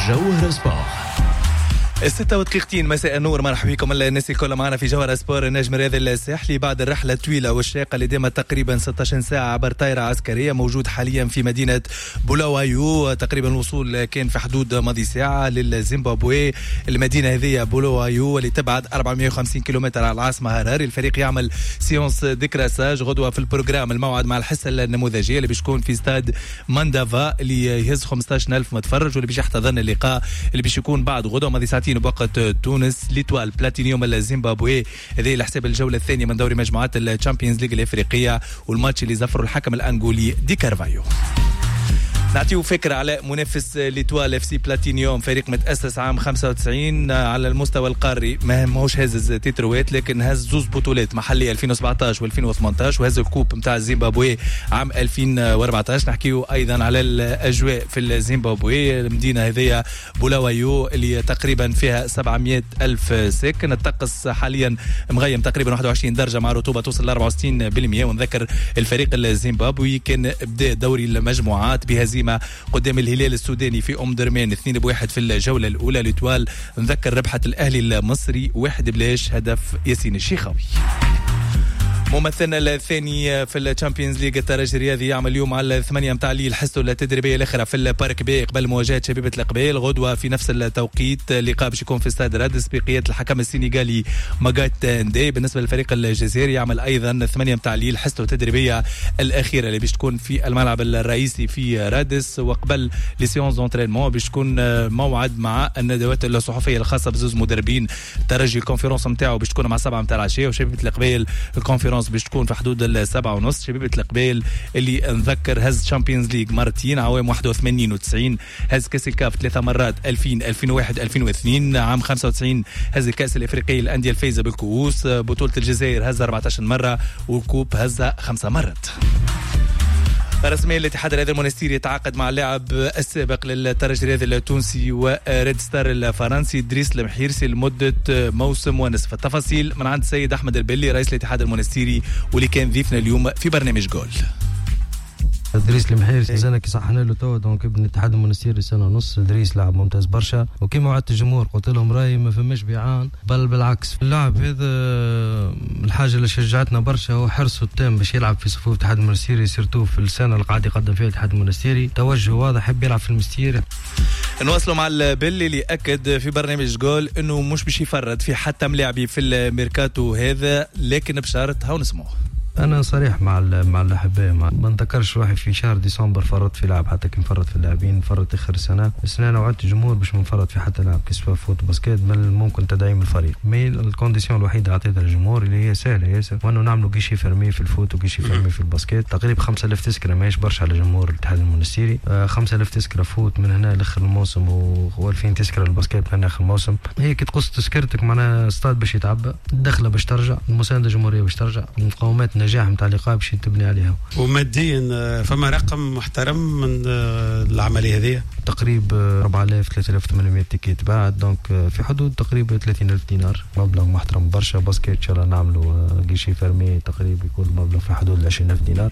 جوهر سبور. 6 مساء النور، مرحبا بكم الناس الكل معنا في جوهر سبور. النجم الرياضي الساحلي بعد الرحلة الطويلة والشاقة اللي دامت تقريبا 16 ساعة عبر طائرة عسكرية موجود حاليا في مدينة بولاوايو. تقريبا الوصول كان في حدود ماضي ساعة للزيمبابوي. المدينة هذه بولاوايو اللي تبعد 450 كيلومتر على العاصمة هراري. الفريق يعمل سيونس ديكراساج غدوة في البروجرام. الموعد مع الحصة النموذجية اللي بيش تكون في استاد ماندافا اللي يهز 15,000 متفرج، واللي بيش يحتضن اللقاء اللي بيش يكون بعد غدوة ماضي ساعتين بوقت تونس. ليتوال بلاتينيوم الزيمبابوي هذه لحساب الجولة الثانية من دوري مجموعات الشامبيونز ليج الافريقية، والماتش اللي زفره الحكم الانغولي دي كارفايو. نعطيو فكرة على منافس ليتوال اف سي بلاتينيوم، فريق متأسس عام 95 على المستوى القاري. ما هوش هز تتروات، لكن هز زوز بطولات محلية 2017 و2018، وهز الكوب متاع الزيمبابوي عام 2014. نحكيو أيضا على الأجواء في الزيمبابوي. المدينة هذه بولاوايو اللي تقريبا فيها 700,000 ساكن. الطقس حاليا مغيم تقريبا 21 درجة مع رطوبة توصل ل 64%. ونذكر الفريق الزيمبابوي كان بدأ دوري المجموعات بهزيمة قدام الهلال السوداني في درمان 2-1 في الجولة الأولى. ليتوال نذكر ربحت الأهلي المصري 1-0 هدف ياسين الشيخاوي. ممثلنا الثاني في الشامبيونز ليج الترجي الرياضي يعمل اليوم على 8 متاع الليل حصته التدريبيه الاخرى في البارك بي قبل مواجهه شبيبه القبيل. غدوه في نفس التوقيت لقاء باش يكون في استاد رادس بقياده الحكم السنغالي ماغات ندي. بالنسبه للفريق الجزائري يعمل ايضا 8 متاع الليل حصته التدريبيه الاخيره اللي باش تكون في الملعب الرئيسي في رادس. وقبل لي سيونس دونترينمون باش تكون موعد مع الندوات الصحفيه الخاصه بزوز مدربين. الترجي الكونفرنس نتاعو باش تكون مع 7 متاع العشيه، وشبيبه القبيل الكونفرنس باش تكون في حدود 7:30. شبيبة القبيل اللي نذكر هز شامبيونز ليج مرتين عام 81 و90، هز كاس الكاف 3 مرات 2000 2001 2002. عام 95 هز الكاس الافريقي الانديه الفايزه بالكؤوس. بطوله الجزائر هز 14 مره، والكوب هز 5 مرات. رسميا الاتحاد الرياضي المونستيري يتعاقد مع اللاعب السابق للترجي الرياضي التونسي وريد ستار الفرنسي إدريس المحيرسي لمدة موسم ونصف. التفاصيل من عند السيد أحمد البلي رئيس الاتحاد المونستيري واللي كان ضيفنا اليوم في برنامج جول. إدريس المحيرسي زانا كي صحنا له توا دونك ابن الاتحاد المونستيري سنه ونص. إدريس لاعب ممتاز برشا، وكيما وعدت الجمهور قلت لهم رايي ما فماش بيعان، بل بالعكس اللاعب هذا الحاجه اللي شجعتنا برشا هو حرصه التام باش يلعب في صفوف الاتحاد المونستيري، سيرتو في السنه اللي قاعد يقدم فيها الاتحاد المونستيري توجه واضح يحب يلعب في المستيري. نواصلوا مع البلي اللي اكد في برنامج جول انه مش باش يفرط في حتى ملاعبي في الميركاتو هذا، لكن بشرط هاو نسمعوه. انا صريح مع الاحباء، ما نذكرش روحي في شهر ديسمبر فرط في لاعب، حتى كي نفرط في اللاعبين فرط اخر السنه انا وعدت الجمهور باش نفرط في حتى لاعب كسوا فوت باسكيت، بل ممكن تدعيم الفريق. مي الكونديسيون الوحيده عطيتها للجمهور اللي هي سهله ياسر، وانه نعملوا كيشي فرمي في الفوت وكيشي فرمي في الباسكيت. تقريبا 5000 تذكره ماهيش برشا على جمهور الاتحاد المونستيري. 5000 تذكره فوت من هنا لاخر الموسم، و2000 تذكره للباسكيت من هنا لاخر الموسم. هي كي تقص تذكرتك معناها ستاد باش يتعبى، الدخله باش ترجع، المسانده الجمهوريه باش ترجع، مقومات النجاح نتاع اللقاء باش تبني عليها. وماديا فما رقم محترم من العمليه هذه؟ تقريبا 4000 3800 تيكيت بعد، دونك في حدود تقريبا 30,000 دينار، مبلغ محترم برشا. باسكيت ان شاء الله نعملوا كيشي فرمي تقريبا يكون مبلغ في حدود 20,000 دينار.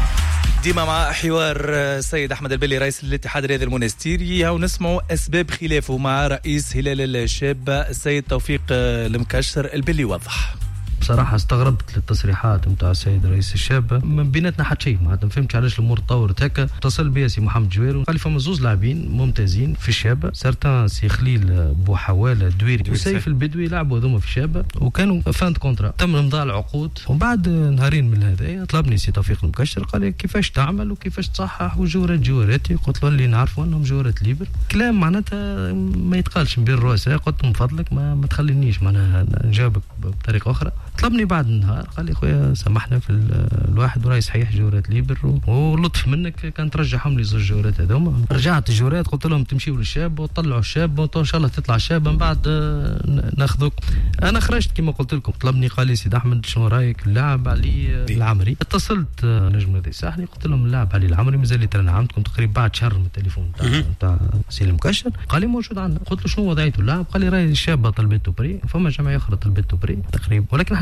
ديما مع حوار السيد احمد البلي رئيس الاتحاد الرياضي المونستيري، ونسمعوا اسباب خلافه مع رئيس هلال الشابه السيد توفيق المكشر. البلي وضح بصراحه استغربت للتصريحات نتاع السيد رئيس الشابه، من بيناتنا حتى شيء ما فهمتش علاش الامور تطورت هكا. اتصل بيا سي محمد جوير قال لي فما زوز لاعبين ممتازين في الشابه، سارتان سي خليل بوحواله دويري وسيف البدوي لعبوا هذوما في الشابه وكانوا فاند كونترا، تم امضاء العقود. وبعد نهارين من هذا طلبني سي توفيق المكشر قال لي كيفاش تعمل وكيفاش تصحح وجوراتي. قلت له اللي نعرفوا انهم جورات ليبر، كلام معناتها ما يتقالش بين الرؤساء. قلت من فضلك ما تخلينيش معناها نجاوبك بطريقه اخرى. طلبني بعد النهار قال لي خويا سامحنا في الواحد وراي صحيح جورات ليبر، ولطف منك كان ترجعهم لي زوج جورات هذوما. رجعت الجورات قلت لهم تمشيوا للشاب وطلعوا الشاب وان شاء الله تطلع شاب من بعد ناخذوك. انا خرجت كما قلت لكم. طلبني قال لي سيد احمد شنو رايك اللاعب علي العمري؟ اتصلت نجم الرياضي الساحلي قلت لهم اللاعب علي العمري مازال لي ترى عندكم تقريبا بعد شهر من التليفون تاع سي المكشر. قال لي موجود عندنا. قلت له شنو وضعيته اللاعب؟ قال لي راي الشابه طلبته بري، فما جمعيه اخرى طلبته بري تقريبا، ولكن احنا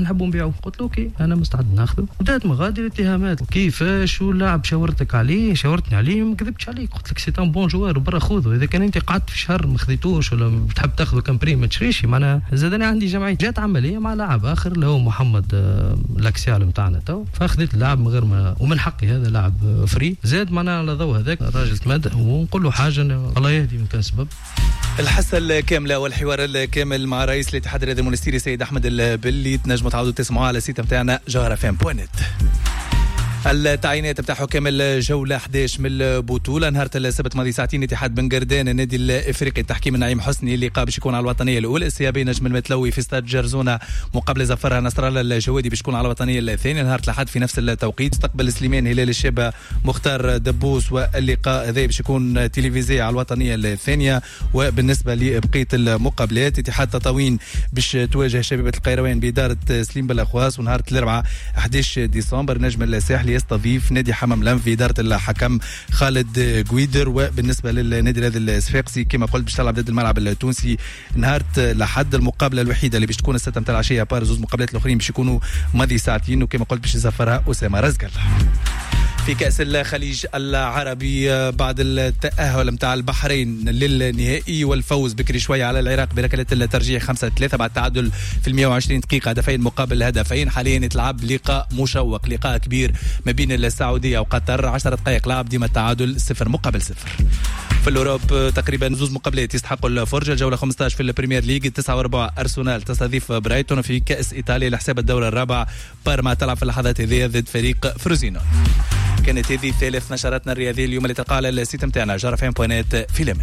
نحبوا نبيعوه. قلت له اوكي انا مستعد ناخذه. بدات مغادر الاتهامات كيفاش واللاعب شاورتني عليه ما كذبتش عليك. قلت لك سي ان بون جوار برا خذه. اذا كان انت قعدت في شهر ما خذيتوش ولا بتحب تاخذه كمبريم ما تشريش معناها. زادني عندي جمعيه جات عمليه مع لاعب اخر اللي هو محمد الاكسيال نتاعنا تو، فاخذت اللاعب من غير ما ومن حقي هذا لاعب فري. زاد معناها على ضوء هذاك الراجل تمد ونقول له حاجه الله يهدي من كان سبب. الحصة الكاملة والحوار الكامل مع رئيس الاتحاد الرياضي المونستيري سيد أحمد البلي تنجموا تعودوا تسمعوا على السيت متاعنا جوهرفم.net. التعيينات بتاع حكام الجولة 11 من البطولة نهار السبت الماضي ساعتين اتحاد بن قردان النادي الافريقي التحكيم النعيم حسني اللي باش يكون على الوطنية الأولى. السيابي نجم المتلوي في استاد جرزونة مقابل زفرها نصر الله الجوادي باش يكون على الوطنية الثانية. نهار الأحد في نفس التوقيت استقبل سليمان هلال الشابة مختار دبوس واللقاء هذا باش يكون تلفزيوني على الوطنية الثانية. وبالنسبة لبقية المقابلات اتحاد تطاوين باش تواجه شبيبة القيروان بإدارة سليم بالأخواس. ونهار الأربعاء 11 ديسمبر نجم الساحلي يستضيف نادي حمام لام في إدارة الحكم خالد قويدر. وبالنسبة للنادي هذا الصفاقسي كما قلت باش تلعب ضد الملعب التونسي نهار الأحد. المقابلة الوحيدة اللي باش تكون الساعة 6 العشية بار زوز مقابلات الأخرين باش يكونوا ماضي ساعتين وكما قلت باش يسافرها أسامة رزقل. في كأس الخليج العربي بعد التأهل متاع البحرين للنهائي والفوز بكري شوية على العراق بركلة الترجيح 5-3 بعد تعادل في 120 دقيقة هدفين مقابل هدفين. حاليا يتلعب لقاء مشوق لقاء كبير ما بين السعودية وقطر 10 دقائق لعب ديما التعادل 0-0. في الأوروب تقريبا زوز مقابلات يستحقوا الفرجة. الجولة 15 في البريمير ليج 9 أرسنال تستضيف برايتون. في كأس إيطاليا لحساب الدورة الرابعة بارما تلعب في اللحظات هذه ضد فريق فروزينو. كانت هذه ثالث نشراتنا الرياضية اليوم اللي تلقى على السيت متاعنا جوهرفم.net في